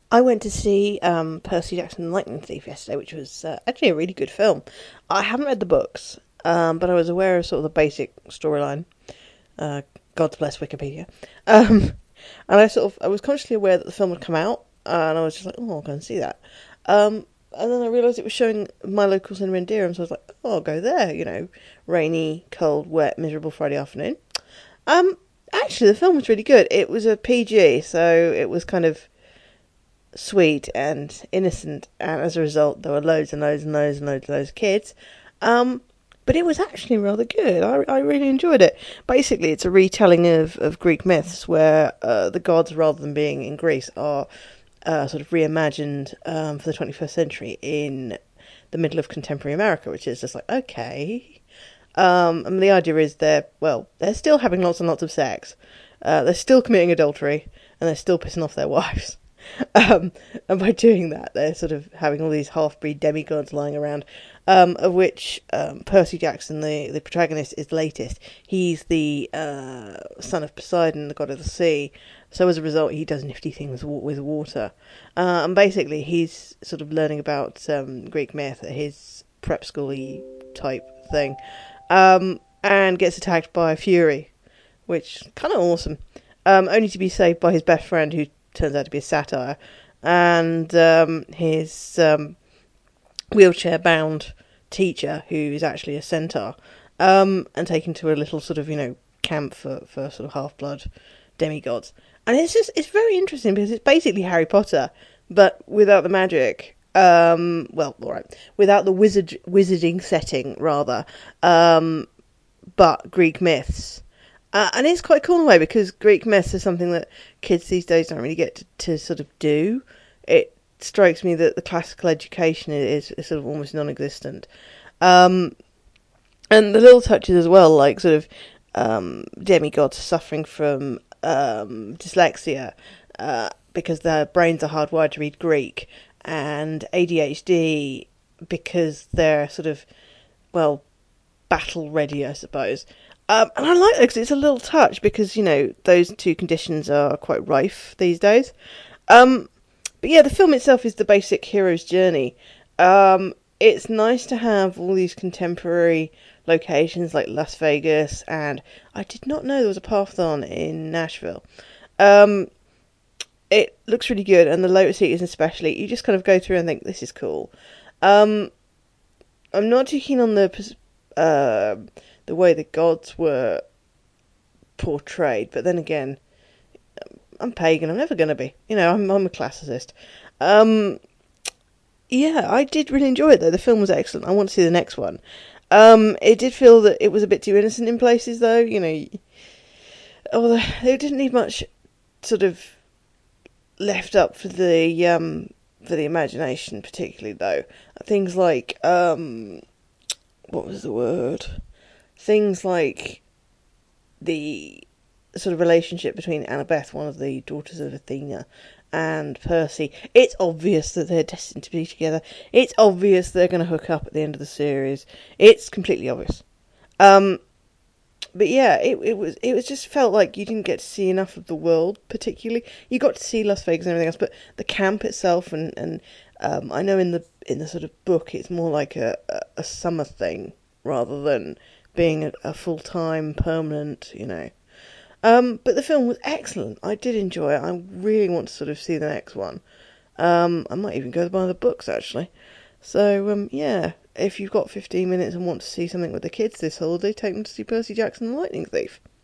I went to see Percy Jackson and the Lightning Thief yesterday, which was actually a really good film. I haven't read the books, but I was aware of sort of the basic storyline. Uh, God bless Wikipedia. Um, and I was consciously aware that the film would come out, and I was just like, oh, I'll go and see that. And then I realised it was showing my local cinema in Durham, so I was like, oh, I'll go there. Rainy, cold, wet, miserable Friday afternoon. Um, Actually, the film was really good. It was a PG, so it was kind of sweet and innocent, and as a result, there were loads and loads and loads and loads and loads of kids. Um, but it was actually rather good. I really enjoyed it. Basically, it's a retelling of Greek myths where the gods, rather than being in Greece, are sort of reimagined for the 21st century in the middle of contemporary America, which is just like, okay. And the idea is they're still having lots and lots of sex. They're still committing adultery, and they're still pissing off their wives. Um, and by doing that, they're sort of having all these half-breed demigods lying around, of which Percy Jackson, the protagonist, is the latest. He's the son of Poseidon, the god of the sea. So as a result, he does nifty things with water. And basically, he's sort of learning about Greek myth at his prep schooly type thing, and gets attacked by a Fury, which is kind of awesome. Only to be saved by his best friend, who turns out to be a satyr, and his wheelchair-bound teacher, who is actually a centaur, and taken to a little sort of, camp for sort of half-blood demigods. And it's very interesting because it's basically Harry Potter, but without the magic. Alright, without the wizarding setting, rather, but Greek myths. And it's quite cool in a way because Greek myths is something that kids these days don't really get to sort of do. It strikes me that the classical education is sort of almost non-existent. And the little touches as well, like sort of demigods suffering from dyslexia because their brains are hardwired to read Greek, and ADHD because they're sort of, well, battle ready, I suppose. And I like that because it's a little touch because, those two conditions are quite rife these days. Um, but yeah, the film itself is the basic hero's journey. It's nice to have all these contemporary locations like Las Vegas, and I did not know there was a Parthenon in Nashville. Um, it looks really good, and the Lotus Eaters especially, you just kind of go through and think, this is cool. Um, I'm not too keen on uh, the way the gods were portrayed, but then again, I'm pagan. I'm never going to be. I'm a classicist. Um, yeah, I did really enjoy it though. The film was excellent. I want to see the next one. It did feel that it was a bit too innocent in places though. Although they didn't need much sort of left up for the imagination, particularly though. Things like what was the word? Things like the sort of relationship between Annabeth, one of the daughters of Athena, and Percy. It's obvious that they're destined to be together. It's obvious they're going to hook up at the end of the series. It's completely obvious. Um, but yeah, it was just felt like you didn't get to see enough of the world particularly. You got to see Las Vegas and everything else, but the camp itself and I know in the sort of book it's more like a summer thing rather than being a full time permanent. But the film was excellent. I did enjoy it. I really want to sort of see the next one. I might even go buy the books actually. So yeah, if you've got 15 minutes and want to see something with the kids this holiday, take them to see Percy Jackson and the Lightning Thief.